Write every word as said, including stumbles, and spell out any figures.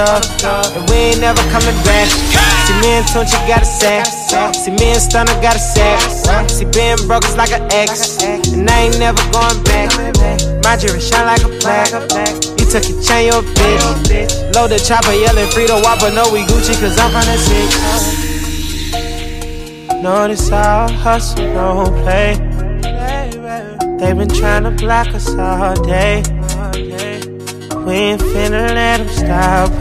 stuff, and we ain't never coming back. See me and Tunchi got a sack. See me and Stunner got a sack. See being broke is like an ex, and I ain't never going back. My jewelry shine like a plaque. You took your chain, your bitch. Load the chopper, yelling Frito Whopper. No, we Gucci, cause I'm from the six. Notice all hustle, don't play. They been tryna block us all day. We ain't finna let them stop.